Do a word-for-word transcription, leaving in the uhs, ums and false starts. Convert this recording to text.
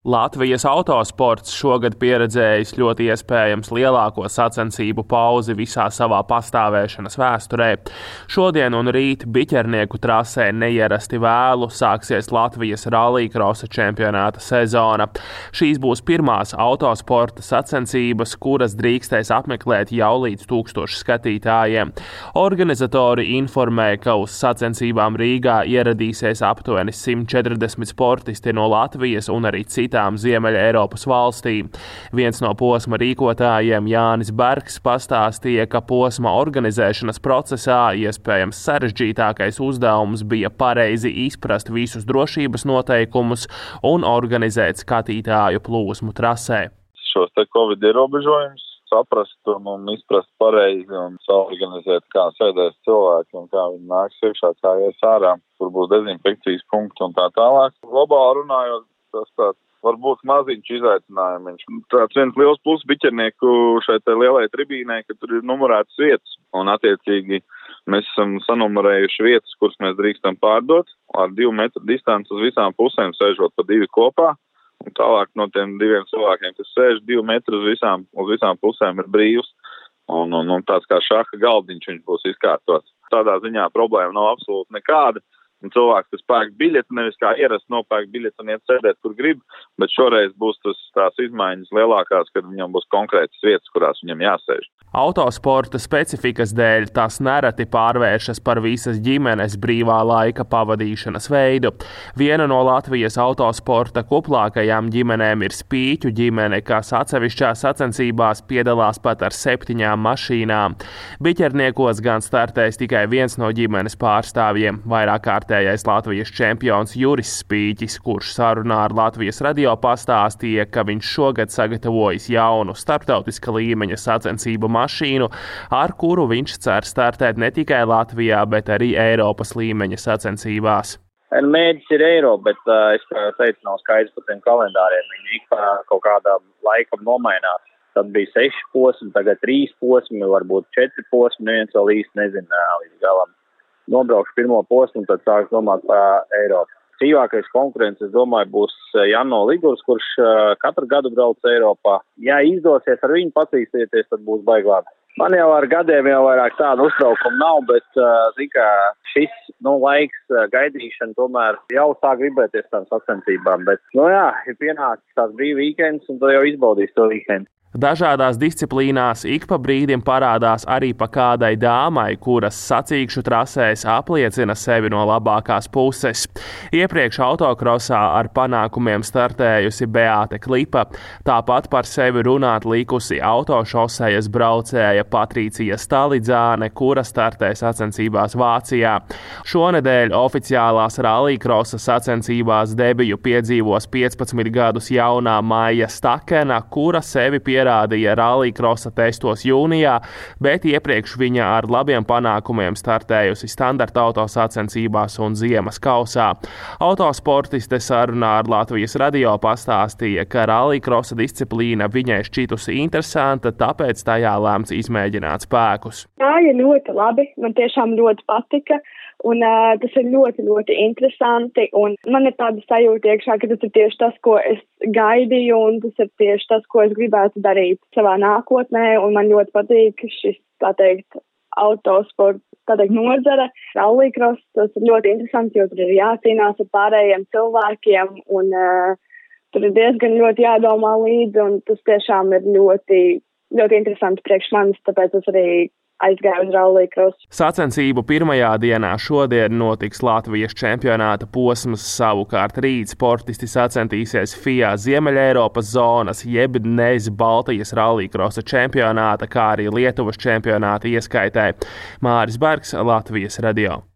Latvijas autosports šogad pieredzējis ļoti iespējams lielāko sacensību pauzi visā savā pastāvēšanas vēsturē. Šodien un rīt biķernieku trasē neierasti vēlu sāksies Latvijas rallycrossa čempionāta sezona. Šīs būs pirmās autosporta sacensības, kuras drīkstēs apmeklēt jau līdz tūkstošu skatītājiem. Organizatori informē, ka uz sacensībām Rīgā ieradīsies aptuveni simt četrdesmit sportisti no Latvijas un arī citu citām Ziemeļa Eiropas valstīm. Viens no posma rīkotājiem, Jānis Bergs, pastāstīja, ka posma organizēšanas procesā iespējams sarežģītākais uzdevums bija pareizi izprast visus drošības noteikumus un organizēt skatītāju plūsmu trasē. Šos te Covid ierobežojumus saprast un, un izprast pareizi un saorganizēt, kā sēdēs cilvēki un kā viņi nāks iekšā, kā ies ārā, kur būs dezinfekcijas punkti un tā tālāk. Globāli runājot, tas tāds varbūt maziņš izaicinājums. Tāds viens liels pluss biķernieku šai te lielai tribīnai, ka tur ir numurētas vietas. Un attiecīgi mēs esam sanumurējuši vietas, kuras mēs drīkstam pārdot ar divu metru distanci uz visām pusēm, sēžot pa divi kopā. Un tālāk no tiem diviem cilvēkiem, kas sēž divu metru uz visām, uz visām pusēm ir brīvs. Un, un, un tāds kā šaha galdiņš viņš būs izkārtots. Tādā ziņā problēma nav absolūti nekāda. Un cilvēks, kas pērk biļeti, nevis kā ierast nopērk biļeti un iet sēdēt, kur grib, bet šoreiz būs tas, tās izmaiņas lielākās, kad viņam būs konkrētas vietas, kurās viņam jāsēž. Autosporta specifikas dēļ tas nereti pārvēršas par visas ģimenes brīvā laika pavadīšanas veidu. Viena no Latvijas autosporta kuplākajām ģimenēm ir Spīķu ģimene, kas atsevišķās sacensībās piedalās pat ar septiņām mašīnām. Biķerniekos gan startēs tikai viens no ģimenes pārstāvjiem, vairāk kārtējais Latvijas čempions Juris Spīķis, kurš sarunā ar Latvijas radio pastāstīja, ka viņš šogad sagatavojis jaunu starptautiska līmeņa sacensību mašīnu, ar kuru viņš cer startēt ne tikai Latvijā, bet arī Eiropas līmeņa sacensībās. Mērķis ir Eiropa, bet uh, es teicu, nav skaidrs par tiem kalendāriem. Viņi ik pa kaut kādām laikam nomainās. Tad bija seši posmi, tagad trīs posmi, varbūt četri posmi, neviens vēl īsti nezina līdz galam. Nobraukšu pirmo posmu, tad sāks domāt par Eiropu. Cīvākais konkurents, es domāju, būs Janno Ligurs, kurš katru gadu brauc Eiropā. Ja izdosies ar viņu pacīsties, tad būs baigi labi. Man jau ar gadiem jau vairāk tādu uztraukumu nav, bet, zin kā, šis, nu, laiks gaidīšana tomēr jau sāk gribēties tām sacensībām. Bet, nu jā, ir pienācis tās brīva weekends, un tu jau izbaudīs to weekendu. Dažādās disciplīnās ik pa brīdim parādās arī pa kādai dāmai, kuras sacīkšu trasēs apliecina sevi no labākās puses. Iepriekš autokrosā ar panākumiem startējusi Beāte Klipa, tāpat par sevi runāt likusi autošosejas braucēja Patricija Stalidzāne, kura startē sacensībās Vācijā. Šonedēļ oficiālās rallycrossa sacensībās debiju piedzīvos piecpadsmit gadus jaunā Maija Stakena, kura sevi pie pierādīja rallycrossa testos jūnijā, bet iepriekš viņa ar labiem panākumiem startējusi standarta auto sacensībās un ziemas kausā. Autosportiste sarunā ar Latvijas radio pastāstīja, ka rallycrossa disciplīna viņai šķitusi interesanta, tāpēc tajā lēmts izmēģināt spēkus. Tā ir ļoti labi, man tiešām ļoti patika. Un uh, tas ir ļoti, ļoti interesanti, un man ir tāda sajūta iekšā, ka tas ir tieši tas, ko es gaidīju, un tas ir tieši tas, ko es gribētu darīt savā nākotnē, un man ļoti patīk šis, tā teikt, autosports, tā teikt, nozare. Rallycross, tas ir ļoti interesanti, jo tur ir jācīnās ar pārējiem cilvēkiem, un uh, tur ir diezgan ļoti jādomā līdzi, un tas tiešām ir ļoti, ļoti interesanti priekš manis, tāpēc es arī aizgāju uz rallycross. Sacensību pirmajā dienā šodien notiks Latvijas čempionāta posms, savukārt rīt sportisti sacentīsies F I A Ziemeļa Eiropas zonas jeb nez Baltijas rallycrossa čempionāta, kā arī Lietuvas čempionāta ieskaitē. Māris Bergs, Latvijas radio.